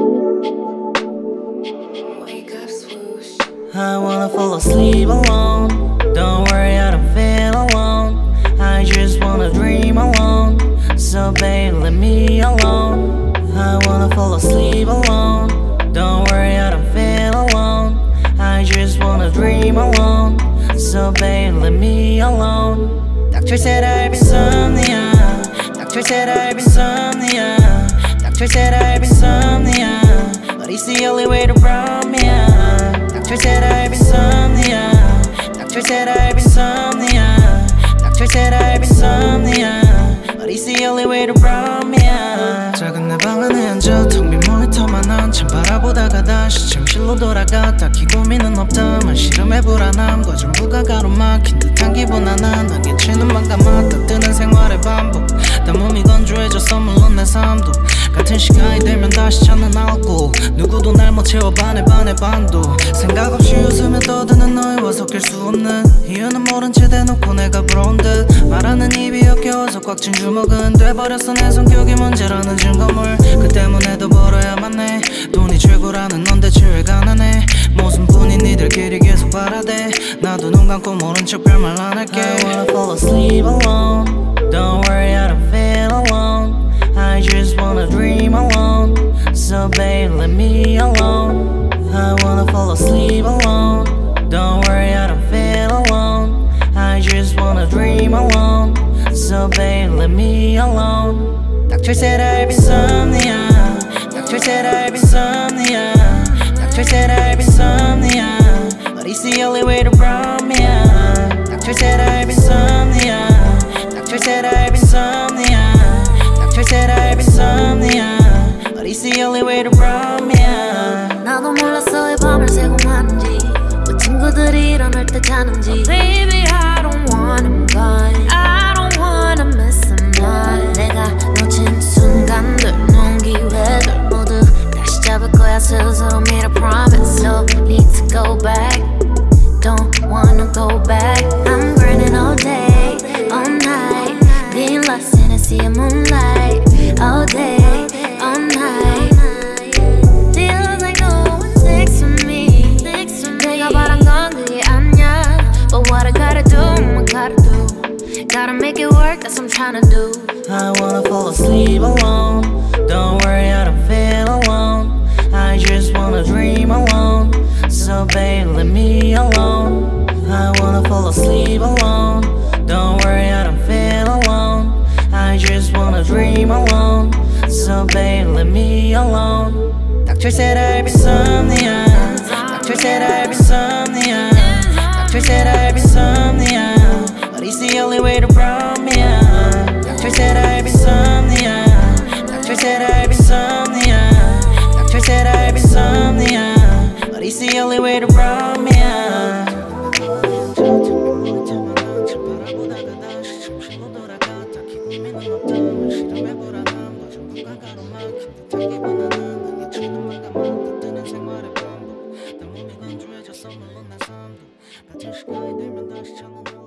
I wanna fall asleep alone. Don't worry, I don't feel alone. I just wanna dream alone. So babe, let me alone. I wanna fall asleep alone. Don't worry, I don't feel alone. I just wanna dream alone. So babe, let me alone. Doctor said I have insomnia. Doctor said I have insomnia. Doctor said I have insomnia. But it's the only way to rob me. Doctor said I have insomnia. Doctor said I have insomnia. Doctor said I have insomnia. But it's the only way to rob me. 작은 내 방 안에 앉아 텅 빈 모니터만 한참 바라보다가 다시 침실로 돌아가 딱히 고민은 없다만 시름의 불안함과 전부가 가로막힌 듯한 기분 하나 난 괜찮은 맘 감았다 뜨는 생활의 반복 다 몸이 건조해져서 물론 내 삶도 같은 시간이 되면 다시 찾는 알고 누구도 날 못 채워봐 내 반의 반도 생각 없이 웃으며 떠드는 너희와 섞일 수 없는 이유는 모른 채 대놓고 내가 부러운 듯 말하는 입이 역겨워서 꽉 쥔 주먹은 돼버렸어 내 성격이 문제라는 증거물 그 때문에 더 벌어야만 해 돈이 최고라는 넌 대체 왜 가난해 모순뿐인 니들끼리 계속 바라대 나도 눈 감고 모른 척 별말 안 할게 I wanna fall asleep alone. Don't worry, I don't feel alone. I just wanna dream alone. So babe, let me alone. I wanna fall asleep alone. Don't worry, I don't feel alone. I just wanna dream alone. So babe, let me alone. Doctor said I have insomnia. Doctor said I have insomnia. Doctor said I have insomnia. But it's the only way to rob me. Doctor said I have insomnia. Doctor said I have insomnia. Doctor said I have insomnia. But it's the only way to rob me. 나도 몰랐어 왜 밤을 새고 마는지 왜 친구들이 일어날 때 자는지 Baby I don't want him gone I don't wanna miss him not 내가 놓친 순간들 놓은 기회들 모두 다시 잡을 거야 스스로 made a promise No need to go back Don't wanna go back I'm burning all day, all night Being lost in a sea of moonlight All day, all night Feels like no one's next to me 내가 바란 건 그게 아니야 But what I gotta do, I gotta do Gotta make it work, that's what I'm tryna do I wanna fall asleep alone. Don't worry, I don't feel alone. I just wanna dream alone. So babe, let me alone. I wanna fall asleep alone. Don't worry, I don't feel alone. I just wanna dream alone. So babe, let me alone. Doctor said I have insomnia. Doctor said I have insomnia. Doctor said I have insomnia. But it's the only way to rob me. Doctor said I have insomnia. Doctor said I have insomnia. Doctor said I have insomnia. But it's the only way to rob me. 같은 시간이 되면 다시 찾는